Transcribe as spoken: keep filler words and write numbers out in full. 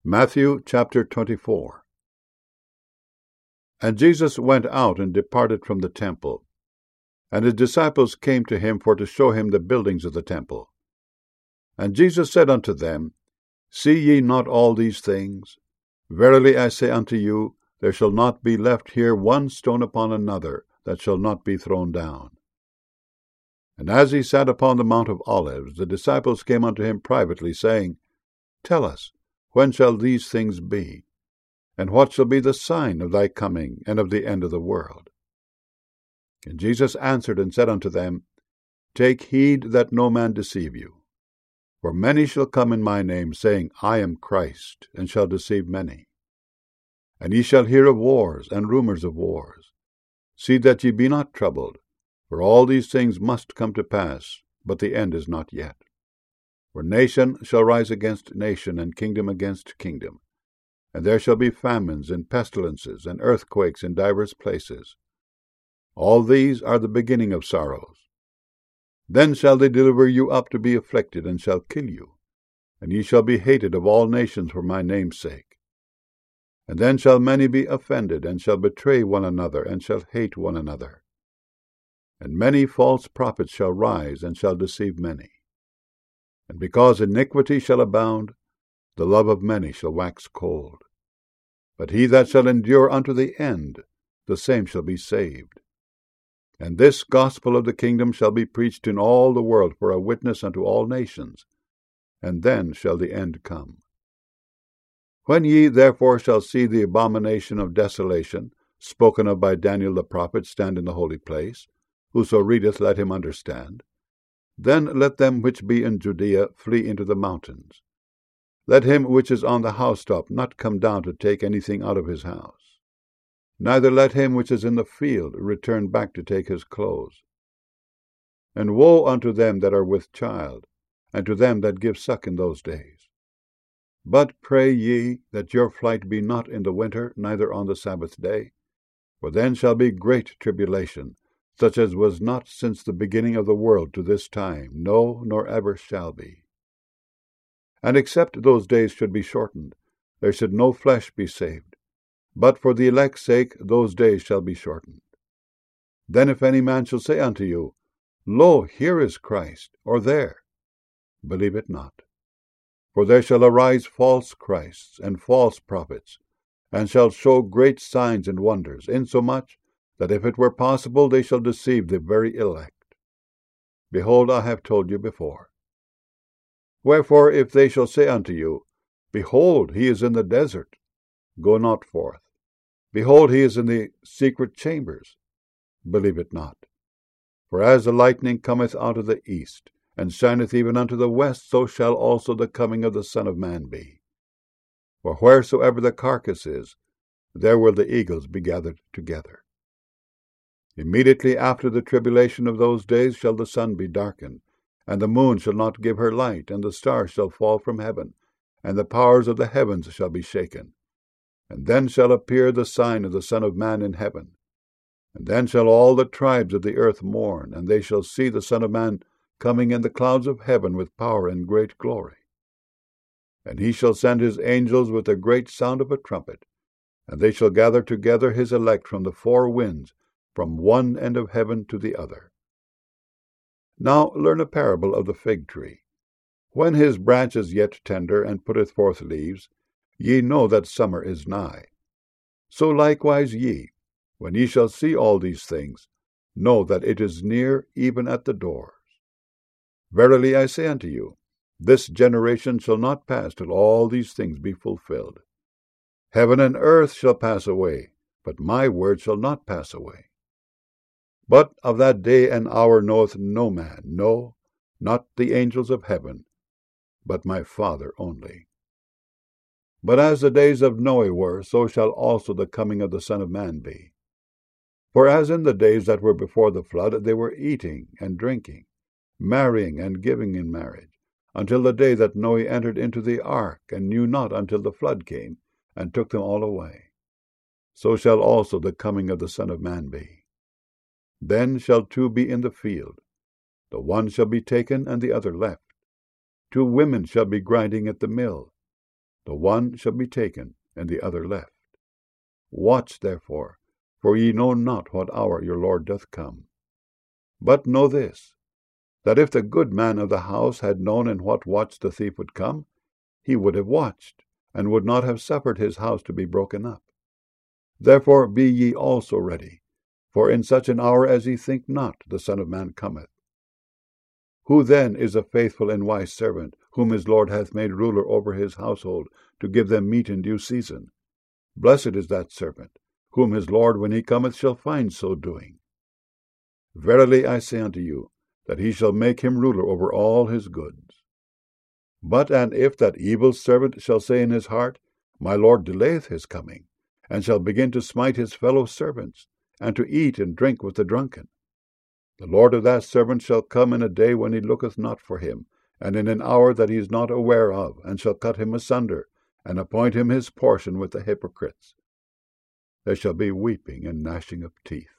Matthew chapter twenty-four. And Jesus went out and departed from the temple. And his disciples came to him for to show him the buildings of the temple. And Jesus said unto them, See ye not all these things? Verily I say unto you, there shall not be left here one stone upon another that shall not be thrown down. And as he sat upon the Mount of Olives, the disciples came unto him privately, saying, Tell us, when shall these things be? And what shall be the sign of thy coming and of the end of the world? And Jesus answered and said unto them, Take heed that no man deceive you. For many shall come in my name, saying, I am Christ, and shall deceive many. And ye shall hear of wars and rumors of wars. See that ye be not troubled, for all these things must come to pass, but the end is not yet. For nation shall rise against nation, and kingdom against kingdom. And there shall be famines, and pestilences, and earthquakes in divers places. All these are the beginning of sorrows. Then shall they deliver you up to be afflicted, and shall kill you. And ye shall be hated of all nations for my name's sake. And then shall many be offended, and shall betray one another, and shall hate one another. And many false prophets shall rise, and shall deceive many. And because iniquity shall abound, the love of many shall wax cold. But he that shall endure unto the end, the same shall be saved. And this gospel of the kingdom shall be preached in all the world for a witness unto all nations, and then shall the end come. When ye therefore shall see the abomination of desolation, spoken of by Daniel the prophet, stand in the holy place, whoso readeth, let him understand. Then let them which be in Judea flee into the mountains. Let him which is on the housetop not come down to take anything out of his house. Neither let him which is in the field return back to take his clothes. And woe unto them that are with child, and to them that give suck in those days. But pray ye that your flight be not in the winter, neither on the Sabbath day. For then shall be great tribulation, such as was not since the beginning of the world to this time, no, nor ever shall be. And except those days should be shortened, there should no flesh be saved. But for the elect's sake those days shall be shortened. Then if any man shall say unto you, Lo, here is Christ, or there, believe it not. For there shall arise false Christs and false prophets, and shall show great signs and wonders, insomuch that if it were possible they shall deceive the very elect. Behold, I have told you before. Wherefore, if they shall say unto you, Behold, he is in the desert, go not forth. Behold, he is in the secret chambers, believe it not. For as the lightning cometh out of the east, and shineth even unto the west, so shall also the coming of the Son of Man be. For wheresoever the carcass is, there will the eagles be gathered together. Immediately after the tribulation of those days shall the sun be darkened, and the moon shall not give her light, and the stars shall fall from heaven, and the powers of the heavens shall be shaken. And then shall appear the sign of the Son of Man in heaven. And then shall all the tribes of the earth mourn, and they shall see the Son of Man coming in the clouds of heaven with power and great glory. And he shall send his angels with a great sound of a trumpet, and they shall gather together his elect from the four winds, from one end of heaven to the other. Now learn a parable of the fig tree. When his branch is yet tender, and putteth forth leaves, ye know that summer is nigh. So likewise ye, when ye shall see all these things, know that it is near, even at the doors. Verily I say unto you, this generation shall not pass till all these things be fulfilled. Heaven and earth shall pass away, but my word shall not pass away. But of that day and hour knoweth no man, no, not the angels of heaven, but my Father only. But as the days of Noe were, so shall also the coming of the Son of Man be. For as in the days that were before the flood, they were eating and drinking, marrying and giving in marriage, until the day that Noe entered into the ark, and knew not until the flood came, and took them all away. So shall also the coming of the Son of Man be. Then shall two be in the field, the one shall be taken, and the other left. Two women shall be grinding at the mill, the one shall be taken, and the other left. Watch therefore, for ye know not what hour your Lord doth come. But know this, that if the good man of the house had known in what watch the thief would come, he would have watched, and would not have suffered his house to be broken up. Therefore be ye also ready, for in such an hour as ye think not, the Son of Man cometh. Who then is a faithful and wise servant, whom his Lord hath made ruler over his household, to give them meat in due season? Blessed is that servant, whom his Lord when he cometh shall find so doing. Verily I say unto you, that he shall make him ruler over all his goods. But and if that evil servant shall say in his heart, My Lord delayeth his coming, and shall begin to smite his fellow servants, and to eat and drink with the drunken, the Lord of that servant shall come in a day when he looketh not for him, and in an hour that he is not aware of, and shall cut him asunder, and appoint him his portion with the hypocrites. There shall be weeping and gnashing of teeth.